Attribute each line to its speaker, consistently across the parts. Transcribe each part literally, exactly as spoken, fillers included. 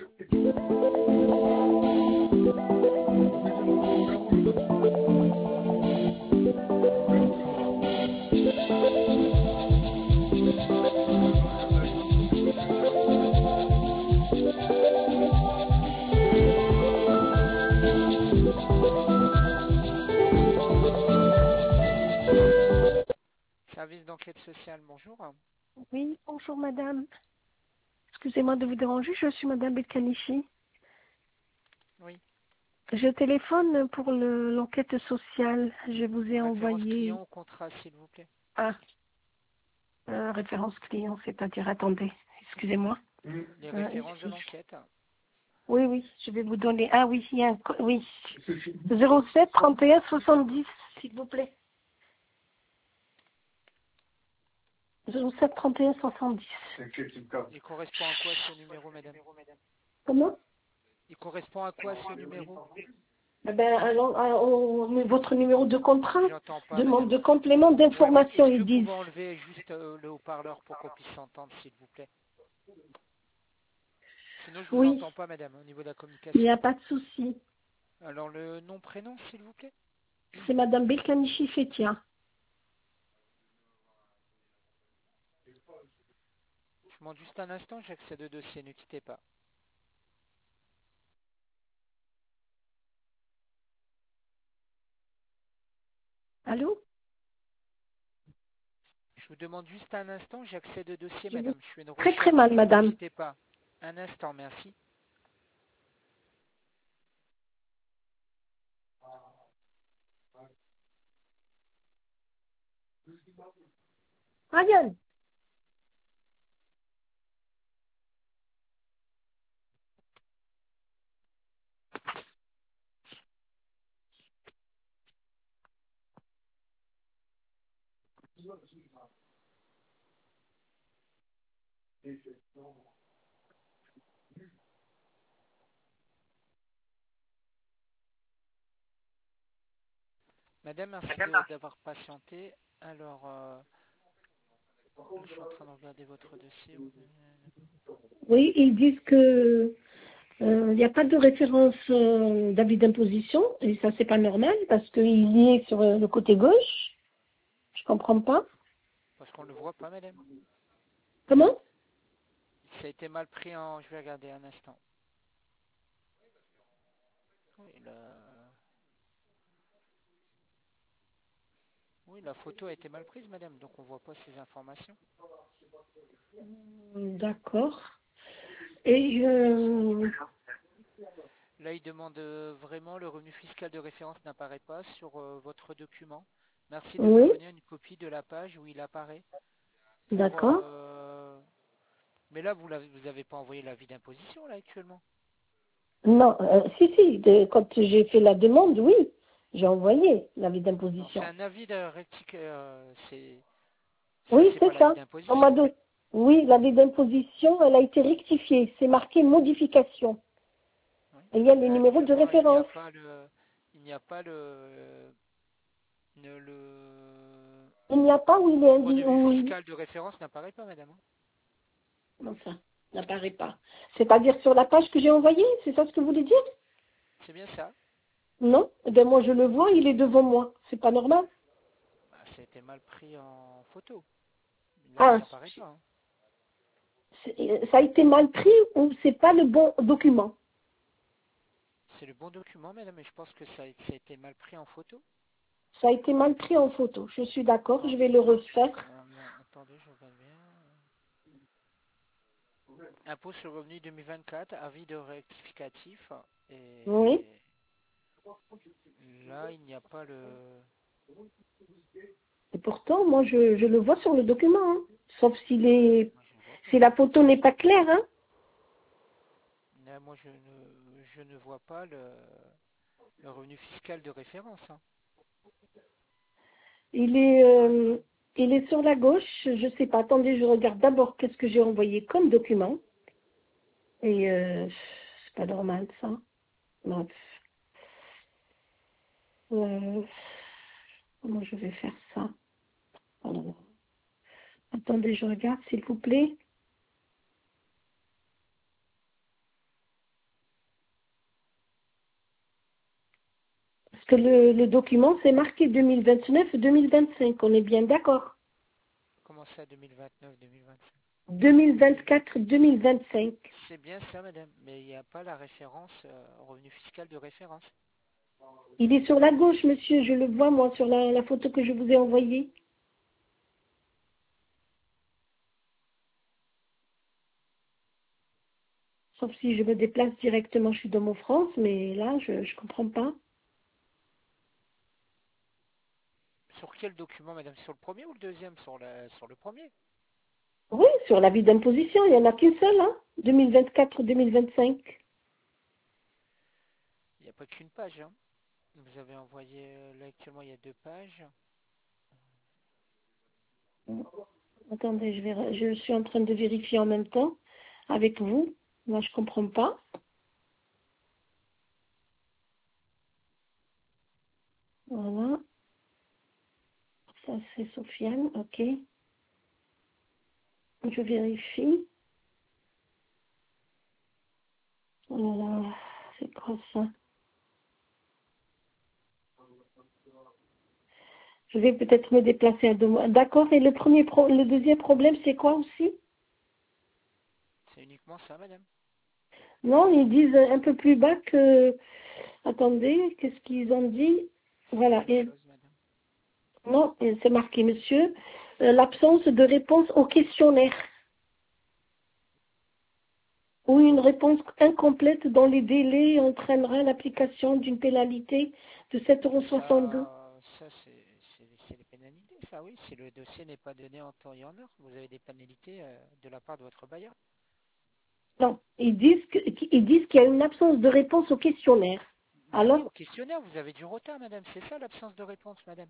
Speaker 1: Service d'enquête sociale, bonjour.
Speaker 2: Oui, bonjour madame. Excusez-moi de vous déranger, je suis madame Belkanichi.
Speaker 1: Oui.
Speaker 2: Je téléphone pour le- l'enquête sociale. Je vous ai
Speaker 1: Référence
Speaker 2: envoyé...
Speaker 1: client au contrat, s'il vous plaît.
Speaker 2: Ah, euh, référence client, c'est-à-dire, attendez, excusez-moi.
Speaker 1: Les
Speaker 2: Euh,
Speaker 1: références de
Speaker 2: excuse-
Speaker 1: l'enquête.
Speaker 2: oui, oui, je vais vous donner... Ah oui, il y a un... co- Oui, zéro sept trente et un soixante-dix, s'il vous plaît. zéro sept trente et un soixante-dix.
Speaker 1: Il correspond à quoi ce numéro, madame?
Speaker 2: Comment?
Speaker 1: Il correspond à quoi ce numéro?
Speaker 2: Eh ben, alors, euh, au- votre numéro de contrat,
Speaker 1: J'entends pas,
Speaker 2: demande
Speaker 1: madame.
Speaker 2: de complément
Speaker 1: Ouais, mais
Speaker 2: d'information,
Speaker 1: est-ce que
Speaker 2: ils
Speaker 1: vous
Speaker 2: disent.
Speaker 1: pouvez enlever juste euh, le haut-parleur pour qu'on puisse s'entendre, s'il vous plaît? Sinon, je vous
Speaker 2: Oui,
Speaker 1: entends pas, madame, au niveau de la
Speaker 2: il n'y
Speaker 1: communication.
Speaker 2: a pas de souci.
Speaker 1: Alors, le nom, prénom, s'il vous plaît?
Speaker 2: C'est madame Belkanichi Fetia.
Speaker 1: Je demande juste un instant, j'accède au dossier, ne quittez pas.
Speaker 2: Allô?
Speaker 1: Je vous demande juste un instant, j'accède au dossier,
Speaker 2: Je vous...
Speaker 1: madame. Je fais une
Speaker 2: Très très mal,
Speaker 1: recherche, ne
Speaker 2: madame.
Speaker 1: quittez pas. Un instant, merci.
Speaker 2: Ryan.
Speaker 1: Madame, merci de- d'avoir patienté. Alors, euh, là, je suis en train de regarder votre dossier.
Speaker 2: Oui, ils disent que euh, il n'y a pas de référence euh, d'avis d'imposition, et ça c'est pas normal parce qu'il y est sur euh, le côté gauche. Je comprends pas.
Speaker 1: Parce qu'on ne le voit pas, madame.
Speaker 2: Comment?
Speaker 1: Ça a été mal pris en... Je vais regarder un instant. Oui, la... oui, la photo a été mal prise, madame, donc on voit pas ces informations.
Speaker 2: D'accord. Et euh,
Speaker 1: Là, il demande euh, vraiment le revenu fiscal de référence n'apparaît pas sur euh, votre document. Merci de nous
Speaker 2: oui,
Speaker 1: fournir une copie de la page où il apparaît. Pour,
Speaker 2: d'accord.
Speaker 1: euh, Mais là, vous l'avez, vous avez pas envoyé l'avis d'imposition, là, actuellement.
Speaker 2: Non, euh, si, si, de- quand j'ai fait la demande, oui, j'ai envoyé l'avis
Speaker 1: Non, c'est
Speaker 2: d'imposition.
Speaker 1: un avis de rectification. Euh, c'est... Ça,
Speaker 2: Oui,
Speaker 1: c'est pas
Speaker 2: c'est
Speaker 1: l'avis
Speaker 2: ça. On m'a
Speaker 1: d'imposition.
Speaker 2: don- Oui, l'avis d'imposition, elle a été rectifiée. C'est marqué modification.
Speaker 1: Oui.
Speaker 2: Et il y a le
Speaker 1: Là,
Speaker 2: numéro de
Speaker 1: actuellement, il n'y a
Speaker 2: référence.
Speaker 1: pas le... Il n'y a pas le... le... le-
Speaker 2: Il n'y a pas où il est indiqué.
Speaker 1: relevé
Speaker 2: Oui.
Speaker 1: fiscal de référence n'apparaît pas, madame.
Speaker 2: Non, ça n'apparaît pas. C'est-à-dire sur la page que j'ai envoyée, c'est ça ce que vous voulez dire?
Speaker 1: C'est bien ça.
Speaker 2: Non? Eh bien, moi, je le vois, il est devant moi. C'est pas normal?
Speaker 1: Bah, ça a été mal pris en photo. Là,
Speaker 2: Ah,
Speaker 1: ça apparaît pas. Hein.
Speaker 2: c'est- ça a été mal pris ou c'est pas le bon document?
Speaker 1: C'est le bon document, madame, mais je pense que ça a, ça a été mal pris en photo.
Speaker 2: Ça a été mal pris en photo. Je suis d'accord, je
Speaker 1: Alors,
Speaker 2: vais le refaire.
Speaker 1: euh, non, attendez, je regarde bien. Impôt sur le revenu deux mille vingt-quatre, avis de rectificatif.
Speaker 2: Oui.
Speaker 1: Et là, il n'y a pas le...
Speaker 2: Et pourtant, moi, je, je le vois sur le document. Hein. Sauf s'il est,
Speaker 1: Moi, je ne vois pas.
Speaker 2: si la photo n'est pas claire. Hein.
Speaker 1: Là, moi, je ne, je ne vois pas le, le revenu fiscal de référence. Hein.
Speaker 2: Il est, euh, il est sur la gauche. Je sais pas. Attendez, je regarde d'abord qu'est-ce que j'ai envoyé comme document. Et euh, c'est pas normal ça. Non. Euh, comment je vais faire ça? Alors, attendez, je regarde, s'il vous plaît. Parce que le, le document, c'est marqué deux mille vingt-neuf deux mille vingt-cinq. On est bien d'accord.
Speaker 1: Comment ça, deux mille vingt-neuf deux mille vingt-cinq?
Speaker 2: deux mille vingt-quatre deux mille vingt-cinq.
Speaker 1: C'est bien ça, madame. Mais il n'y a pas la référence, euh, revenu fiscal de référence.
Speaker 2: Il est sur la gauche, monsieur. Je le vois, moi, sur la, la photo que je vous ai envoyée. Sauf si je me déplace directement chez Domo France, mais là, je ne comprends pas.
Speaker 1: Sur quel document, madame? Sur le premier ou le deuxième? Sur, la, sur le premier.
Speaker 2: Oui, sur l'avis d'imposition, il n'y en a qu'une seule, hein, deux mille vingt-quatre deux mille vingt-cinq.
Speaker 1: Il n'y a pas qu'une page, hein. Vous avez envoyé, euh, là actuellement, il y a deux pages.
Speaker 2: Attendez, je, vais, je suis en train de vérifier en même temps avec vous. Moi, je ne comprends pas. Voilà. Ça, c'est Sofiane, ok. Je vérifie. Oh là là, c'est quoi ça? Je vais peut-être me déplacer à deux mois. D'accord, et le premier pro le deuxième problème, c'est quoi aussi?
Speaker 1: C'est uniquement ça, madame.
Speaker 2: Non, ils disent un peu plus bas que... Attendez, qu'est-ce qu'ils ont dit?
Speaker 1: C'est la
Speaker 2: Voilà,
Speaker 1: même
Speaker 2: et...
Speaker 1: chose, madame.
Speaker 2: non, et c'est marqué, monsieur, euh, l'absence de réponse au questionnaire ou une réponse incomplète dans les délais entraînera l'application d'une pénalité de sept euros soixante-deux.
Speaker 1: Ça, ça c'est c'est- c'est les pénalités, ça, oui. Si le dossier n'est pas donné en temps et en heure, vous avez des pénalités euh, de la part de votre bailleur.
Speaker 2: Non, ils disent que- ils disent qu'il y a une absence de réponse au questionnaire.
Speaker 1: Ben oui,
Speaker 2: Alors,
Speaker 1: au questionnaire, vous avez du retard, madame. C'est ça l'absence de réponse, madame.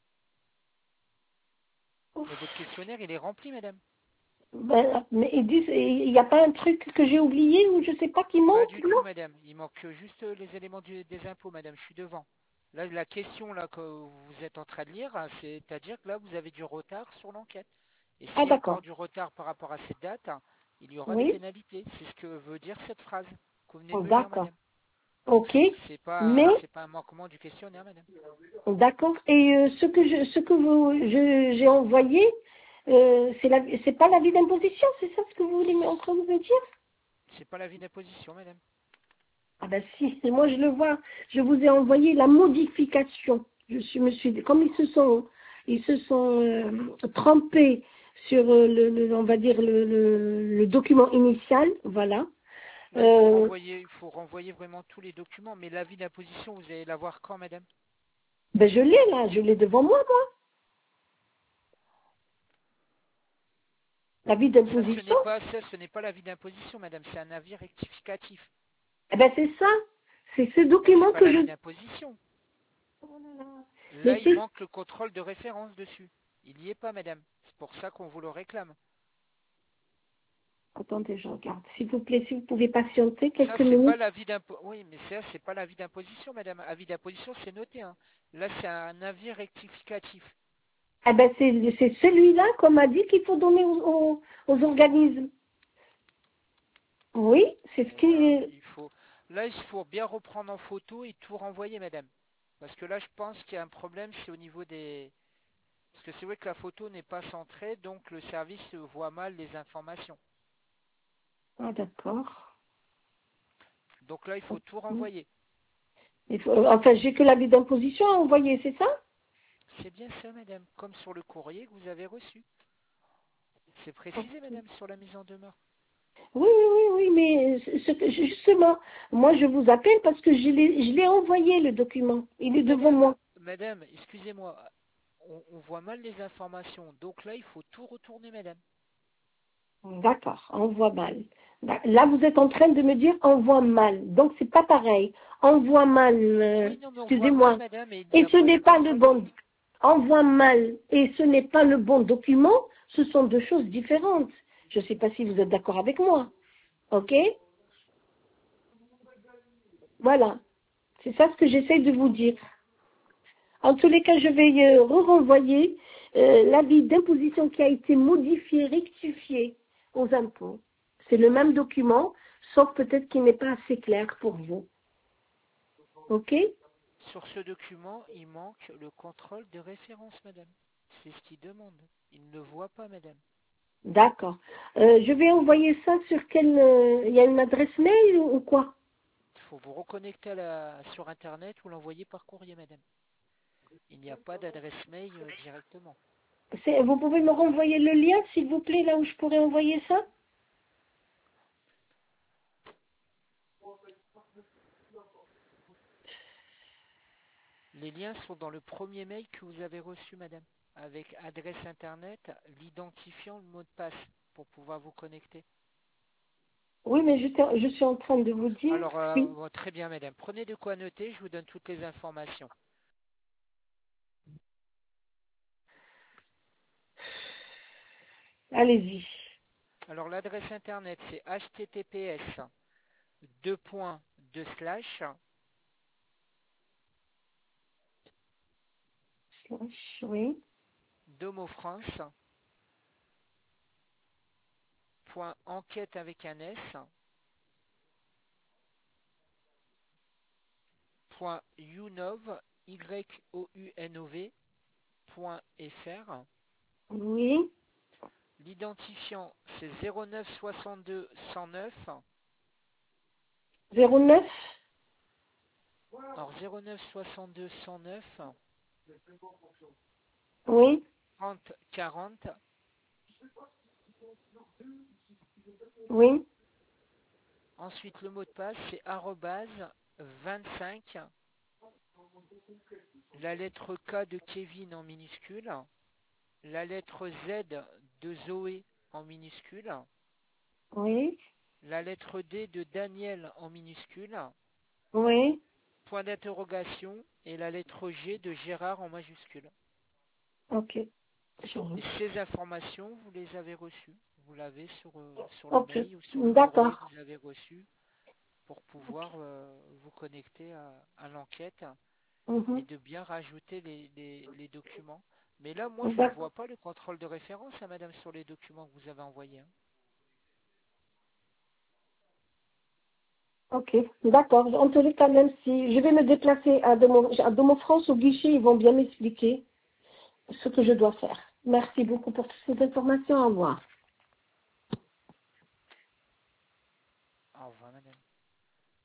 Speaker 1: Mais votre questionnaire, il est rempli, madame.
Speaker 2: ben, mais ils disent, il n'y a pas un truc que j'ai oublié ou je sais pas qui
Speaker 1: Pas
Speaker 2: manque,
Speaker 1: du
Speaker 2: non?
Speaker 1: tout, madame. Il manque juste les éléments du- des impôts, madame. Je suis devant. Là, la question là que vous êtes en train de lire, hein, c'est-à-dire que là, vous avez du retard sur l'enquête. Et
Speaker 2: Ah
Speaker 1: s'il y a
Speaker 2: d'accord,
Speaker 1: encore du retard par rapport à cette date, hein, il y aura des
Speaker 2: oui,
Speaker 1: pénalités. C'est ce que veut dire cette phrase que vous venez de
Speaker 2: oh,
Speaker 1: me lire,
Speaker 2: d'accord,
Speaker 1: madame.
Speaker 2: ok,
Speaker 1: C'est pas,
Speaker 2: mais
Speaker 1: c'est pas un manquement du questionnaire, madame.
Speaker 2: d'accord. Et euh, ce que je, ce que vous, je- j'ai envoyé, euh, c'est la, c'est pas l'avis d'imposition, c'est ça ce que vous voulez me- en train de me dire?
Speaker 1: C'est pas l'avis d'imposition, madame.
Speaker 2: Ah ben si, moi je le vois, je vous ai envoyé la modification. Je suis, me suis, comme ils se sont, ils se sont euh, trompés sur euh, le, le- on va dire le, le, le document initial, voilà.
Speaker 1: Là, il faut
Speaker 2: Euh,
Speaker 1: renvoyer, il faut renvoyer vraiment tous les documents. Mais l'avis d'imposition, vous allez l'avoir quand, madame?
Speaker 2: ben je l'ai là, je l'ai devant moi, moi. L'avis
Speaker 1: Ça, ce
Speaker 2: d'imposition,
Speaker 1: n'est pas, ça, ce n'est pas l'avis d'imposition, madame. C'est un avis rectificatif.
Speaker 2: eh ben c'est ça, c'est ce
Speaker 1: Mais c'est
Speaker 2: document
Speaker 1: pas
Speaker 2: que je.
Speaker 1: l'avis d'imposition. Là,
Speaker 2: Mais
Speaker 1: il
Speaker 2: c'est,
Speaker 1: manque le contrôle de référence dessus. Il n'y est pas, madame. C'est pour ça qu'on vous le réclame.
Speaker 2: attendez, je regarde. S'il vous plaît, si vous pouvez patienter
Speaker 1: Ça,
Speaker 2: quelques
Speaker 1: c'est pas
Speaker 2: minutes.
Speaker 1: l'avis d'imposition. Oui, mais ça, c'est pas l'avis d'imposition, madame. Avis d'imposition, c'est noté, hein. Là, c'est un avis rectificatif.
Speaker 2: Eh ben c'est, c'est celui-là qu'on m'a dit qu'il faut donner aux, aux, aux organismes. Oui, c'est ce
Speaker 1: Eh ben,
Speaker 2: qui.
Speaker 1: il faut. Là, il faut bien reprendre en photo et tout renvoyer, madame. Parce que là, je pense qu'il y a un problème, c'est au niveau des. Parce que c'est vrai que la photo n'est pas centrée, donc le service voit mal les informations.
Speaker 2: Ah, d'accord.
Speaker 1: Donc là, il faut tout renvoyer.
Speaker 2: Il faut- enfin, j'ai que l'avis d'imposition à envoyer, c'est ça?
Speaker 1: C'est bien ça, madame, comme sur le courrier que vous avez reçu. C'est précisé, madame, sur la mise en demeure.
Speaker 2: Oui, oui, oui, oui, mais ce- ce que- justement, moi je vous appelle parce que je l'ai, je l'ai envoyé le document. Il est
Speaker 1: Mais
Speaker 2: devant
Speaker 1: madame,
Speaker 2: moi.
Speaker 1: madame, excusez-moi, on, on voit mal les informations. Donc là, il faut tout retourner, madame.
Speaker 2: D'accord, envoie mal. Là, vous êtes en train de me dire envoie mal. Donc c'est pas pareil. Envoie mal, euh,
Speaker 1: Oui, non, mais on voit mal,
Speaker 2: excusez-moi.
Speaker 1: madame, et il n'y
Speaker 2: Et
Speaker 1: a
Speaker 2: ce
Speaker 1: pas de
Speaker 2: n'est pas le
Speaker 1: contrôle.
Speaker 2: bon. Envoie mal et ce n'est pas le bon document. Ce sont deux choses différentes. Je ne sais pas si vous êtes d'accord avec moi. Ok? Voilà. C'est ça ce que j'essaie de vous dire. En tous les cas, je vais euh, re-renvoyer euh, l'avis d'imposition qui a été modifié, rectifié aux impôts. C'est le même document, sauf peut-être qu'il n'est pas assez clair pour vous. OK?
Speaker 1: Sur ce document, il manque le contrôle de référence, madame. C'est ce qu'il demande. Il ne le voit pas, madame.
Speaker 2: D'accord. Euh, je vais envoyer ça sur quelle... euh, Il y a une adresse mail ou, ou quoi?
Speaker 1: Il faut vous reconnecter à la, sur Internet ou l'envoyer par courrier, madame. Il n'y a pas d'adresse mail euh, directement.
Speaker 2: C'est- Vous pouvez me renvoyer le lien, s'il vous plaît, là où je pourrais envoyer ça?
Speaker 1: Les liens sont dans le premier mail que vous avez reçu, madame, avec adresse Internet, l'identifiant, le mot de passe pour pouvoir vous connecter.
Speaker 2: Oui, mais je, je suis en train de vous dire...
Speaker 1: Alors, euh,
Speaker 2: Oui.
Speaker 1: bon, très bien, madame. Prenez de quoi noter, je vous donne toutes les informations.
Speaker 2: Allez-y.
Speaker 1: Alors, l'adresse Internet, c'est h t t p s deux points deux slash
Speaker 2: Slash, oui.
Speaker 1: domofrance point enquête avec un S point younov y o u n o v point f r.
Speaker 2: Oui.
Speaker 1: L'identifiant, c'est zéro neuf soixante-deux cent neuf.
Speaker 2: zéro neuf.
Speaker 1: Alors zéro neuf soixante-deux cent neuf
Speaker 2: Oui.
Speaker 1: trente quarante.
Speaker 2: Oui.
Speaker 1: Ensuite, le mot de passe, c'est arrobase vingt-cinq, la lettre K de Kevin en minuscule, la lettre Z de Zoé en minuscule,
Speaker 2: Oui.
Speaker 1: la lettre D de Daniel en minuscule,
Speaker 2: Oui.
Speaker 1: point d'interrogation et la lettre G de Gérard en majuscule.
Speaker 2: Ok.
Speaker 1: Et ces informations, vous les avez reçues. Vous l'avez sur, euh, sur le
Speaker 2: Ok.
Speaker 1: mail ou sur le courrier que
Speaker 2: D'accord.
Speaker 1: vous avez reçu pour
Speaker 2: Ok.
Speaker 1: pouvoir euh, vous connecter à, à l'enquête et
Speaker 2: Mhm.
Speaker 1: de bien rajouter les, les- les documents. Mais là, moi, je ne
Speaker 2: D'accord.
Speaker 1: vois pas le contrôle de référence, hein, madame, sur les documents que vous avez envoyés. Hein.
Speaker 2: Ok. D'accord. En tous les cas, même si je vais me déplacer à Domo, à Domo France au guichet, ils vont bien m'expliquer ce que je dois faire. Merci beaucoup pour toutes ces informations. Au revoir.